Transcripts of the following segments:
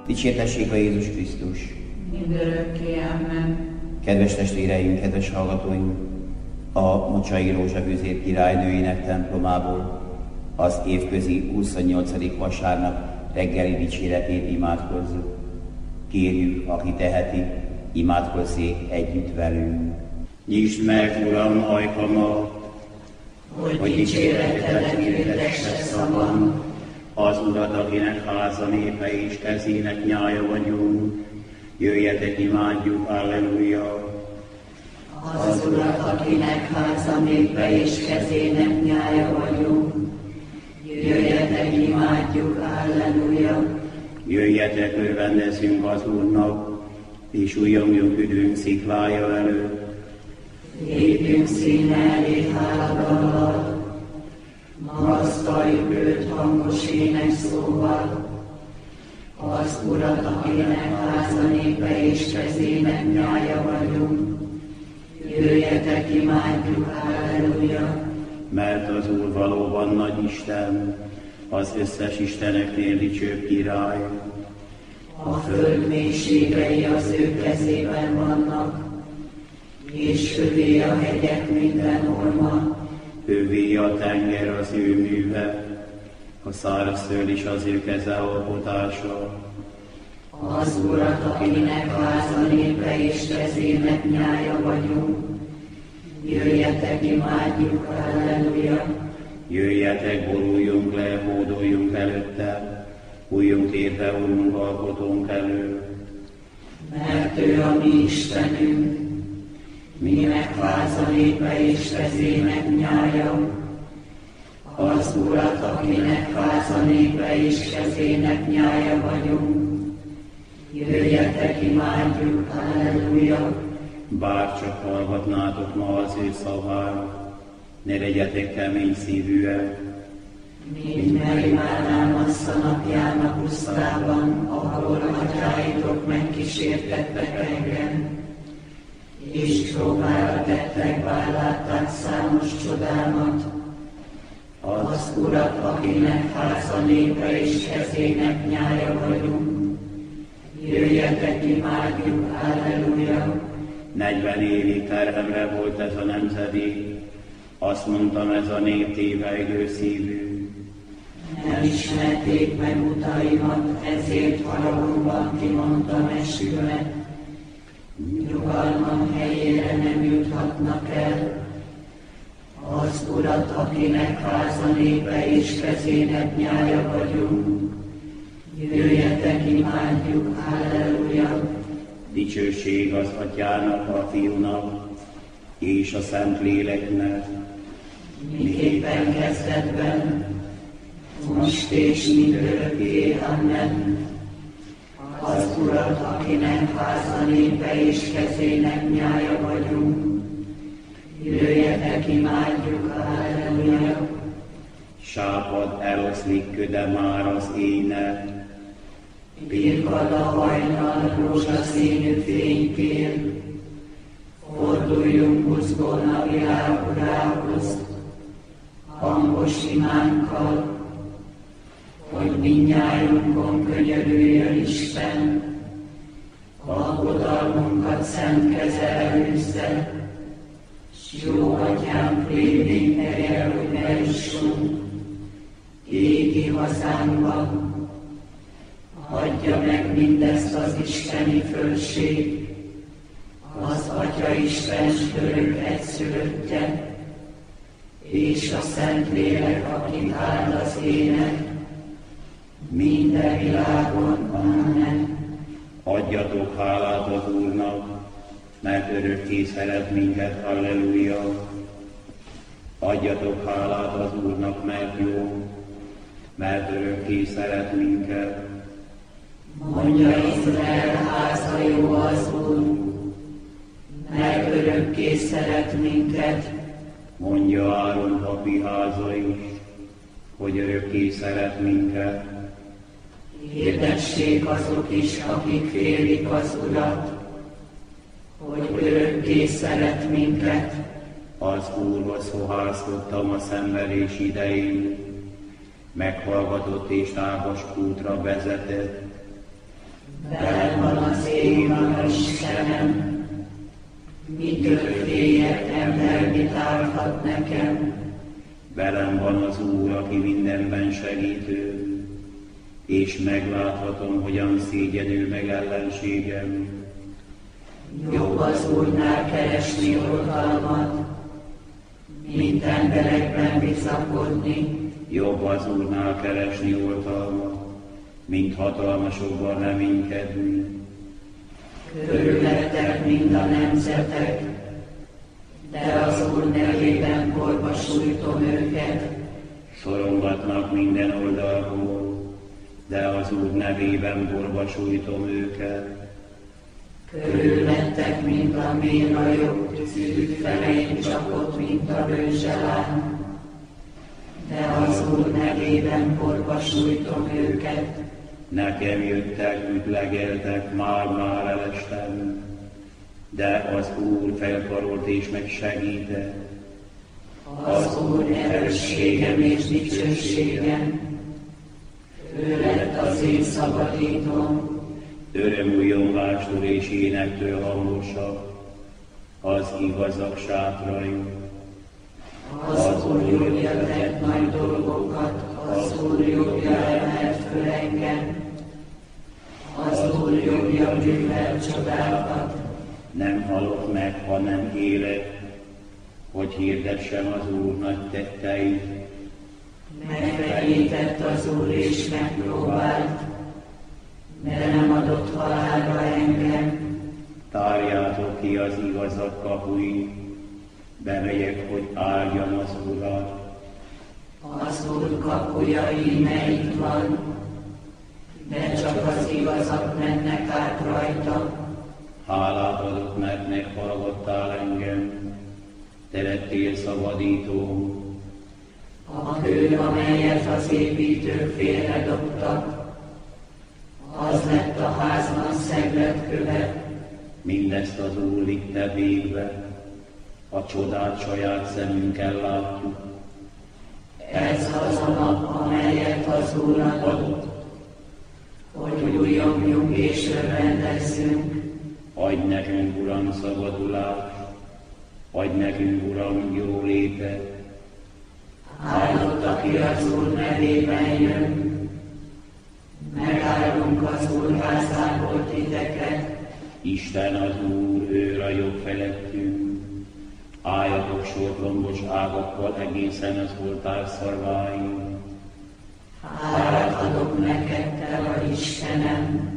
Dicsértessék a Jézus Krisztus! Mindörökké, amen. Kedves testvéreim, kedves hallgatóim! A Mocsai Rózsabűzér királynőjének templomából az évközi 28. vasárnap reggeli dicséretét imádkozzuk. Kérjük, aki teheti, imádkozzék együtt velünk. Nyisd meg, Uram, ajkamat, hogy dicséretedet hirdesse szavam, az Urat, akinek háza népe és kezének nyája vagyunk. Jöjjetek, imádjuk, alleluja! Az Urat, akinek háza népe és kezének nyája vagyunk. Jöjjetek, imádjuk, alleluja! Jöjjetek, örvendezzünk az Úrnak, és újjongjuk üdvünk sziklája előtt. Lépjünk színe elé háladallal, magasztaljuk őt hangos énekszóval. Az Urat, akinek háza népe és kezének nyája vagyunk. Jöjjetek, imádjuk, halleluja! Mert az Úr valóban nagy Isten, az összes isteneknél dicsőbb király. A föld mélységei az ő kezében vannak, és övé a hegyek minden orma. Övé a tenger az ő műve, a szárazföld is az ő keze alkotása. Az Urat, akinek háza népe és kezének nyája vagyunk. Jöjjetek, imádjuk, halleluja! Jöjjetek, boruljunk le, hódoljunk előtte, újjunk érte Urunk alkotónk elő. Mert ő a mi Istenünk, minek háza népe és kezének nyája. Az Urat, akinek háza népe és kezének nyája vagyunk. Jöjjetek, imádjuk, halleluja! Bár csak hallgatnátok ma az ő szavát, ne legyetek kemény szívűek. Mint megimádnám azt a napján a pusztában, ahol atyáitok megkísértettek engem, és próbára tettek, bár látták számos csodámat. Az Urat, akinek háza népe és kezének nyája vagyunk. Jöjjetek, imádjuk, halleluja! 40 évig terhemre volt ez a nemzedék, azt mondtam, ez a nép tévejlő szívű. Nem ismerték meg utaimat, ezért haragomban kimondtam eskümet. Nyugalmam helyére nem juthatnak el. Az Urat, akinek háza népe és kezének nyája vagyunk. Jöjjetek, imádjuk, halleluja! Dicsőség az Atyának, a Fiúnak és a Szentléleknek. Miképpen kezdetben, most és mindörökké, amen. Az Urat, akinek háza népe és kezének nyája vagyunk. Jöjjetek, imádjuk, halleluja! Sápad eloszlik köde már az ének, Birkad a hajnal rózsaszínű fénykél. Forduljunk buzgón a világ Urához, hangos imánkkal, hogy mindnyájunkon könyörüljön Isten, alkodalmunkat szent keze előzze, s jó Atyánk révén terjel, hogy bejussunk égi hazánkba. Adja meg mindezt az isteni fölség, az Atya Isten örök egyszülöttje, és a Szentlélek, akit áld az ének, minden világon, amen. Adjatok hálát az Úrnak, mert örökké szeret minket, halleluja! Adjatok hálát az Úrnak, mert jó, mert örökké szeret minket. Mondja Izrael háza, jó az Úr, mert örökké szeret minket. Mondja Áron papi háza is, hogy örökké szeret minket. Hirdessék azok is, akik félik az Urat, hogy örökké szeret minket. Az Úrhoz fohászkodtam a szenvedés idején, meghallgatott és tágas útra vezetett. velem van az én Ura Istenem, mitől féljek, ember mit árthat nekem? Velem van az Úr, aki mindenben segítő, és megláthatom, hogyan szégyenül meg ellenségem. Jobb az Úrnál keresni oltalmat, mint emberekben bizakodni. Jobb az Úrnál keresni oltalmat, mint hatalmasokban reménykedni. Körülöttek mind a nemzetek, de az Úr nevében korba sújtom őket. Szorongatnak minden oldalról, de az Úr nevében borba sújtom őket. Körülöttek, mint a mérajok, tűzük felén csapott, mint a rőzselám, de az Úr nevében borba sújtom őket. Nekem jöttek, ütlegeltek, már elestem, de az Úr felkarolt és megsegített. Az Úr erősségem és dicsőségem, ő lett az én szabadítom. Örömújongástól és énektől hangosak az igazak sátrai. Az Úr jobbja tett nagy dolgokat, az Úr jobbja emelt föl engem. Az Úr jobbja művel csodákat. Nem halok meg, hanem élek, hogy hirdessem az Úr nagy tetteit. Megfenyített az Úr és megpróbált, de nem adott halálra engem. Tárjátok ki az igazak kapuit, bemegyek, hogy áldjam az Urat. Az Úr kapuja íme itt van, de csak az igazak mennek át rajta. Hálát adok, mert meghallgattál engem, te lettél szabadító. A kő, amelyet az építők félredobtak, az lett a házban szegletköve. Mindezt az Úr vitte végbe, a csodát saját szemünkkel látjuk. Ez az a nap, amelyet az Úr adott, hogy újjongjuk és örvendezzünk. Adj nekünk, Uram, szabadulást, adj nekünk, Uram, jólétet. Áldott, aki az Úr nevében jön, megáldunk az Úr házából titeket. Isten az Úr, ő a jobb felettünk. Álljatok sorlombos ágakkal egészen az oltár szarváig. Hálát adok neked, te vagy Istenem,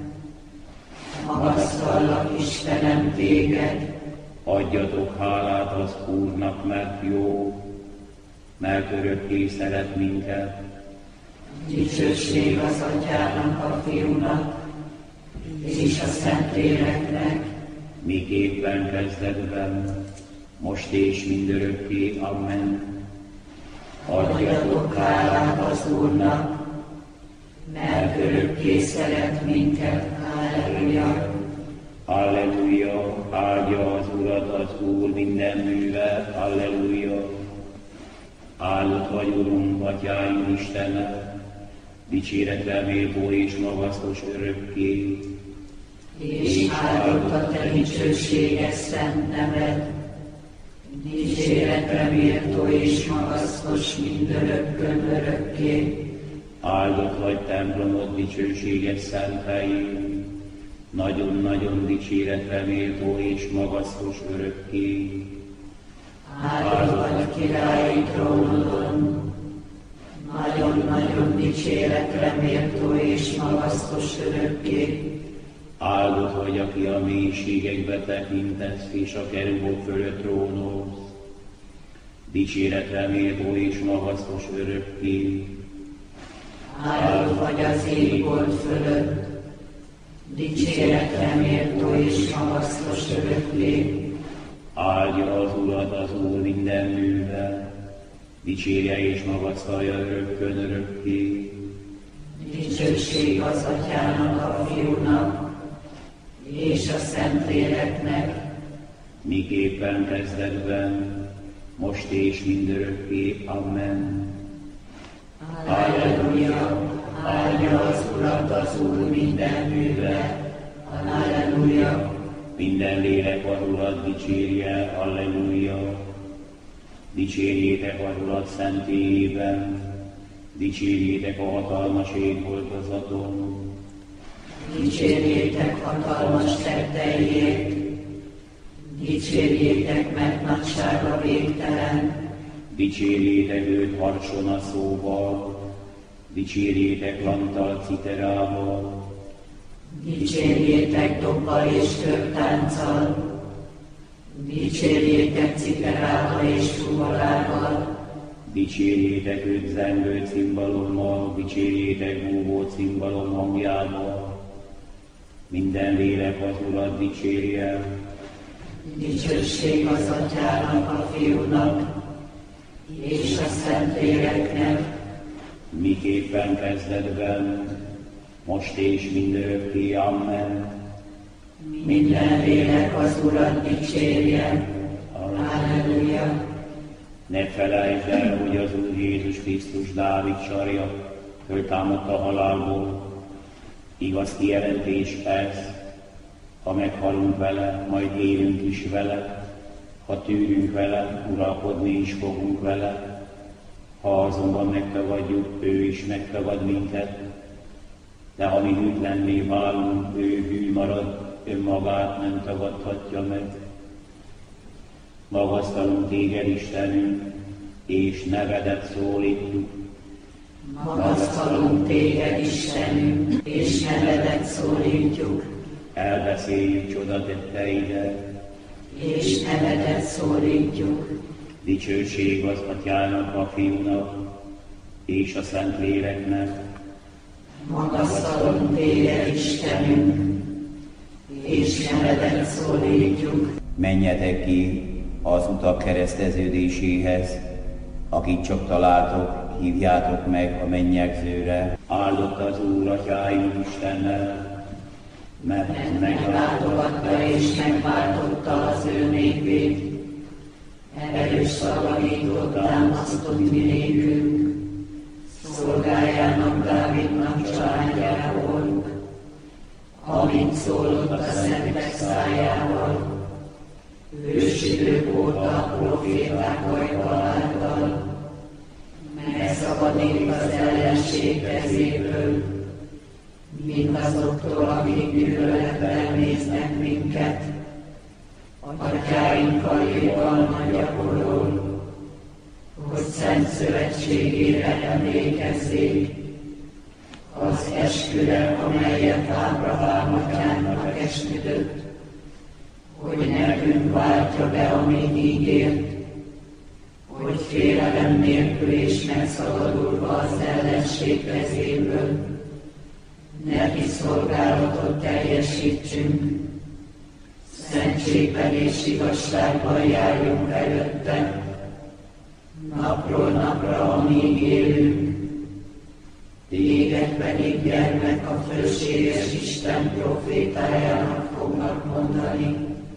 magasztallak Istenem téged. Adjatok hálát az Úrnak, mert jó, mert örökké szeret minket. Dicsőség az Atyának, a Fiúnak, és a Szentléleknek, miképpen kezdetben, most és mindörökké. Amen. adjatok hálát az Úrnak, mert örökké szeret minket. Halleluja! Halleluja! Áldja az Urat az Úr minden műve. Halleluja! Áldott vagy, Urunk, Atyáink Istene, dicséretre méltó és magasztos örökké. És áldott a te dicsőséges szent neved, dicséretre méltó és magasztos mindörökkön örökké. Áldott vagy templomod dicsőséges szent helyén, nagyon-nagyon dicséretre méltó és magasztos örökké. Áldott vagy királyi trónodon, nagyon-nagyon dicséretre méltó és magasztos örökké. Áldott vagy, aki a mélységekbe tekintesz, és a kerubok fölött trónolsz, dicséretre méltó és magasztos örökké. Áldott vagy az égbolt fölött, dicséretre méltó és magasztos örökké. Áldja az Urat az Úr minden műve, dicsérje és magasztalja örökkön örökké. Dicsőség az Atyának, a Fiúnak, és a Szentléleknek, miképpen kezdetben, most és mindörökké. Amen. Halleluja! Áldja az Urat az Úr minden műve, Halleluja! Minden lélek az Urat dicsérje, halleluja! Dicsérjétek az Urat szentélyében, dicsérjétek a hatalmas égboltozaton. Dicsérjétek hatalmas tetteiét, dicsérjétek, mert nagysága végtelen. Dicsérjétek őt harsona szóval, dicsérjétek lanttal, citerával. Dicsérjétek dobbal és törtánccal, dicsérjétek citerával és fuvolával. Dicsérjétek őt zengő cimbalommal, dicsérjétek búvó cimbalom hangjával. Minden lélek az Urat dicsérje. Dicsőség az Atyának, a Fiúnak és a Szentléleknek, Miképpen kezdetben, most és mindörökké, amen. minden lélek az Urat dicsérje. Halleluja! Ne felejtsd el, hogy az Úr Jézus Krisztus Dávid sarja, föltámadta a halálból. Igaz kijelentés ez, ha meghalunk vele, majd élünk is vele, ha tűrünk vele, uralkodni is fogunk vele. Ha azonban megtagadjuk, ő is megtagad minket, de ha mi hűtlenné válunk, ő hű marad, önmagát nem tagadhatja meg. Magasztalunk téged, Istenünk, és nevedet szólítjuk. Magasztalunk téged, Istenünk, és nevedet szólítjuk. Elbeszéljük csodatetteidet, és nevedet szólítjuk. Dicsőség az Atyának, a Fiúnak, és a Szentléleknek. Magasztalunk téged, Istenünk, és nevedet szólítjuk. Menjetek ki az utak kereszteződéséhez, akit csak találtok, hívjátok meg a mennyegzőre. Áldott az Úr Atyáink Istennel, mert Meglátogatta és megváltotta az ő népét. Erős szavaidot támasztott mi nékünk, szolgájának Dávidnak családjából, amint szólott a szentek szájával, ősidők óta a proféták ajka által, megszabadít az ellenség kezéből, mindazoktól, akik gyűlölettel néznek minket, atyáinkkal irgalmat gyakorol, hogy szent szövetségére emlékezzék, az esküre, amelyet Ábrahám atyának esküdött, hogy nekünk váltja be, amit ígért, hogy félelem nélkül és megszabadulva az ellenség kezéből, neki szolgálatot teljesítsünk, szentségben és igazságban járjunk előtte, napról napra, amíg élünk, téged pedig gyermek a fölséges Isten profétájának fognak mondani,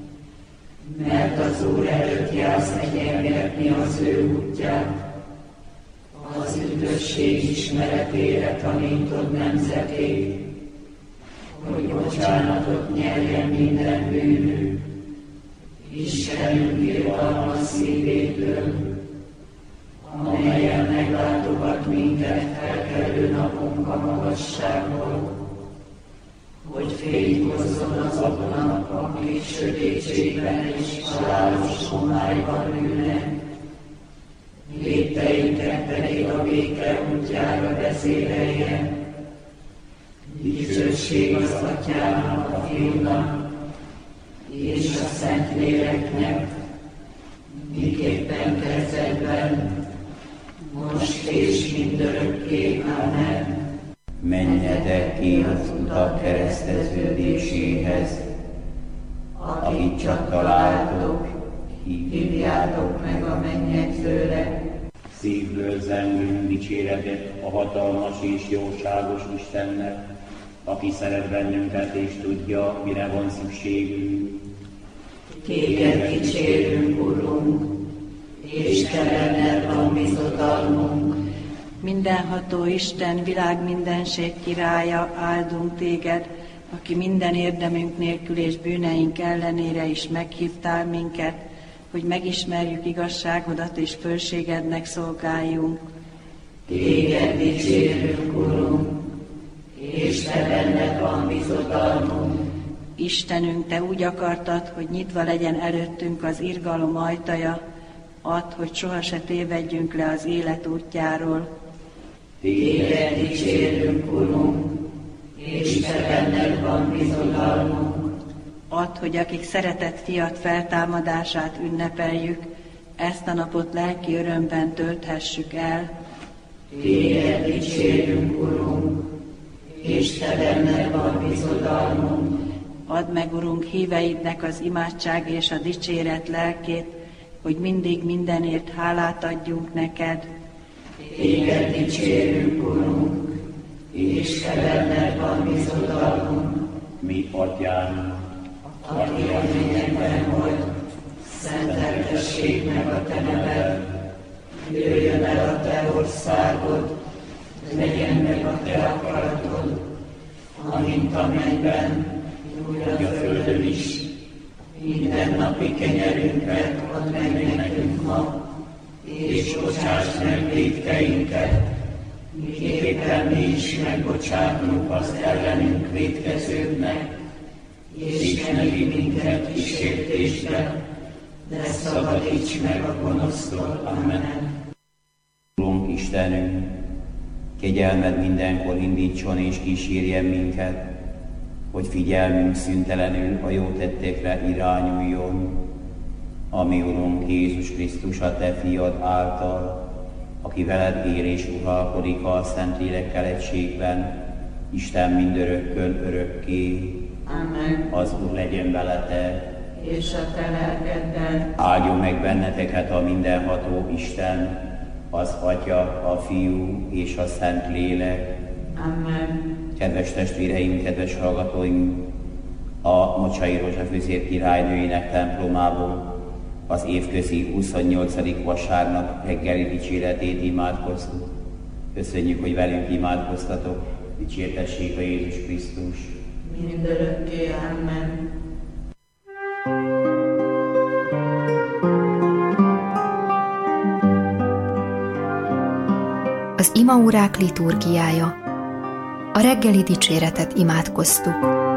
mert az Úr előtt jársz egyengetni az ő útját, az üdvösség ismeretére tanítod nemzetét, hogy bocsánatot nyerjen minden bűnünk, Istenünk irgalmas szívétől, amelyen meglátogat minket felkelő napunk a magasságból, hogy fényt hozzon azoknak, akik sötétségben és halálos homályban ülnek, lépteinket pedig a béke útjára vezéreljen. Dicsőség az Atyának, a Fiúnak és a Szentléleknek, miképpen kezdetben, most és mindörökké. Amen. Menjetek ki az utak kereszteződéséhez, akit csak találtok, Hívjátok meg a mennyegzőre. Szívből zengünk dicséretet a hatalmas és jóságos Istennek, aki szeret bennünket és tudja, mire van szükségünk. Téged dicsérünk, Urunk, és te benned van bizodalmunk. Mindenható Isten, világ mindenség királya, áldunk téged, aki minden érdemünk nélkül és bűneink ellenére is meghívtál minket, hogy megismerjük igazságodat és fölségednek szolgáljunk. Téged dicsérünk, Urunk, és te benned van bizodalmunk. Istenünk, te úgy akartad, hogy nyitva legyen előttünk az irgalom ajtaja, add, hogy soha se tévedjünk le az élet útjáról. Téged dicsérünk, Urunk, és te benned van bizodalmunk. Add, hogy akik szeretett fiat feltámadását ünnepeljük, ezt a napot lelki örömben tölthessük el. Téged dicsérünk, Urunk, és te benned van bizodalmunk. Add meg, Urunk, híveidnek az imádság és a dicséret lelkét, hogy mindig mindenért hálát adjunk neked. Téged dicsérünk, Urunk, és te benned van bizodalmunk. Mi Atyánk, aki a mennyekben vagy, szenteltessék meg a te neved. Jöjjön el a te országod, legyen meg a te akaratod, amint a mennyben, úgy a földön is. Minden napi kenyerünket add meg nekünk ma, és bocsáss meg vétkeinket, miképpen mi is megbocsátunk az ellenünk vétkezőknek, és ne vigy minket kísértésbe, de szabadíts meg a gonosztól. Amen. Urunk Istenünk, kegyelmed mindenkor indítson és kísérjen minket, hogy figyelmünk szüntelenül a jó tettekre irányuljon, ami Urunk Jézus Krisztus a te fiad által, aki veled él és uralkodik a Szentlélekkel egységben, Isten mindörökkön örökké. Amen. Az Úr legyen veletek, És a te lelkeddel. áldjon meg benneteket a mindenható Isten, az Atya, a Fiú és a Szentlélek. Amen. Kedves testvéreim, kedves hallgatóim, a Mocsai Rózsafőzér királynőinek templomából az évközi 28. vasárnap reggeli dicséretét imádkoztuk. Köszönjük, hogy velünk imádkoztatok, dicsértessék a Jézus Krisztus. Mindörökké. Amen. Az imaórák liturgiája. A reggeli dicséretet imádkoztuk.